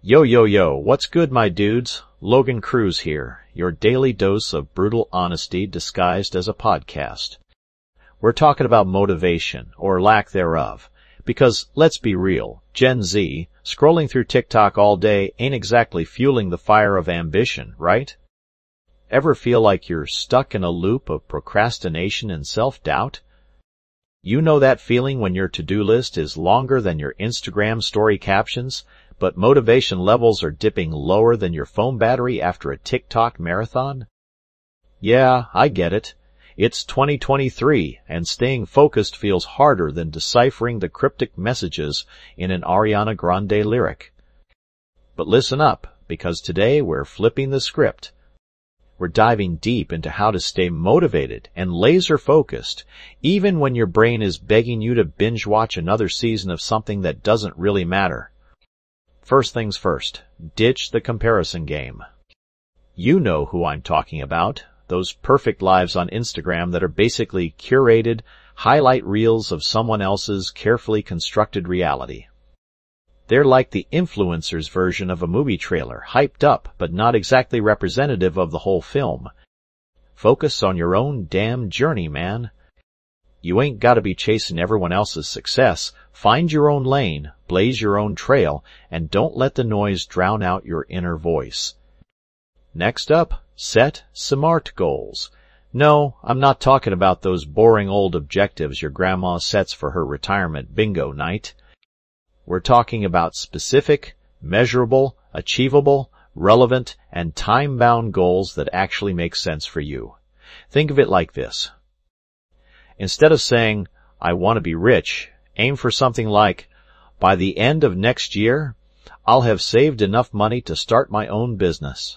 Yo, yo, yo, what's good, my dudes? Logan Cruz here, your daily dose of brutal honesty disguised as a podcast. We're talking about motivation, or lack thereof, because, let's be real, Gen Z, scrolling through TikTok all day ain't exactly fueling the fire of ambition, right? Ever feel like you're stuck in a loop of procrastination and self-doubt? You know that feeling when your to-do list is longer than your Instagram story captions, but motivation levels are dipping lower than your phone battery after a TikTok marathon? Yeah, I get it. It's 2023, and staying focused feels harder than deciphering the cryptic messages in an Ariana Grande lyric. But listen up, because today we're flipping the script. We're diving deep into how to stay motivated and laser-focused, even when your brain is begging you to binge-watch another season of something that doesn't really matter. First things first, ditch the comparison game. You know who I'm talking about, those perfect lives on Instagram that are basically curated highlight reels of someone else's carefully constructed reality. They're like the influencer's version of a movie trailer, hyped up but not exactly representative of the whole film. Focus on your own damn journey, man. You ain't gotta be chasing everyone else's success. Find your own lane, blaze your own trail, and don't let the noise drown out your inner voice. Next up, set SMART goals. No, I'm not talking about those boring old objectives your grandma sets for her retirement bingo night. We're talking about specific, measurable, achievable, relevant, and time-bound goals that actually make sense for you. Think of it like this. Instead of saying, I want to be rich, aim for something like, by the end of next year, I'll have saved enough money to start my own business.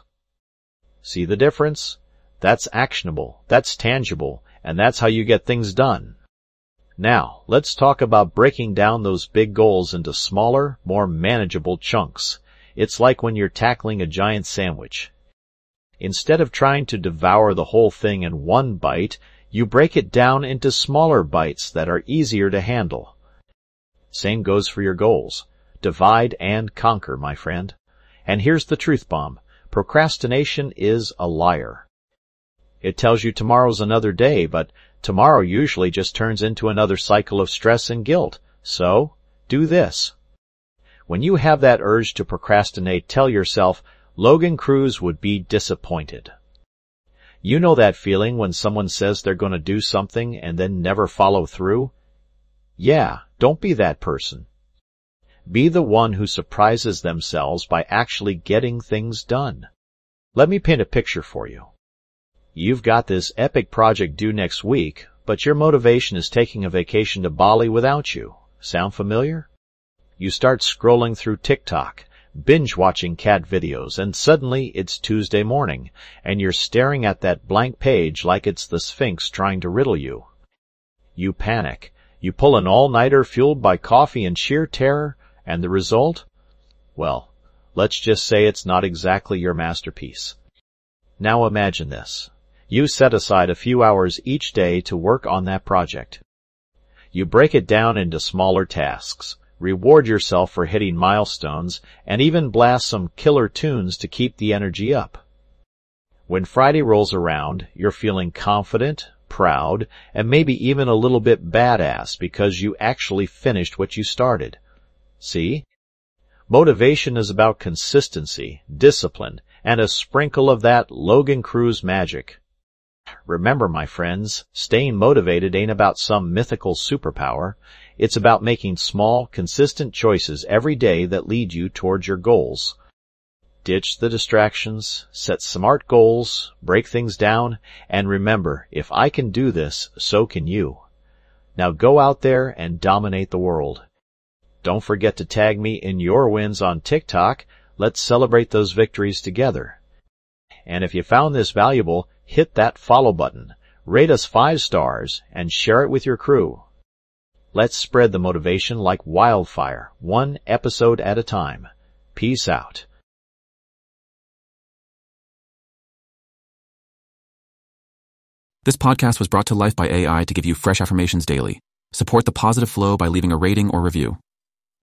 See the difference? That's actionable, that's tangible, and that's how you get things done. Now, let's talk about breaking down those big goals into smaller, more manageable chunks. It's like when you're tackling a giant sandwich. Instead of trying to devour the whole thing in one bite, you break it down into smaller bites that are easier to handle. Same goes for your goals. Divide and conquer, my friend. And here's the truth bomb. Procrastination is a liar. It tells you tomorrow's another day, but tomorrow usually just turns into another cycle of stress and guilt. So, do this. When you have that urge to procrastinate, tell yourself, Logan Cruz would be disappointed. You know that feeling when someone says they're going to do something and then never follow through? Yeah, don't be that person. Be the one who surprises themselves by actually getting things done. Let me paint a picture for you. You've got this epic project due next week, but your motivation is taking a vacation to Bali without you. Sound familiar? You start scrolling through TikTok, binge-watching cat videos, and suddenly it's Tuesday morning, and you're staring at that blank page like it's the Sphinx trying to riddle you. You panic. You pull an all-nighter fueled by coffee and sheer terror, and the result? Well, let's just say it's not exactly your masterpiece. Now imagine this. You set aside a few hours each day to work on that project. You break it down into smaller tasks, reward yourself for hitting milestones, and even blast some killer tunes to keep the energy up. When Friday rolls around, you're feeling confident, proud, and maybe even a little bit badass because you actually finished what you started. See? Motivation is about consistency, discipline, and a sprinkle of that Logan Cruz magic. Remember, my friends, staying motivated ain't about some mythical superpower. It's about making small, consistent choices every day that lead you towards your goals. Ditch the distractions, set SMART goals, break things down, and remember, if I can do this, so can you. Now go out there and dominate the world. Don't forget to tag me in your wins on TikTok. Let's celebrate those victories together. And if you found this valuable, hit that follow button, rate us 5 stars, and share it with your crew. Let's spread the motivation like wildfire, one episode at a time. Peace out. This podcast was brought to life by AI to give you fresh affirmations daily. Support the positive flow by leaving a rating or review.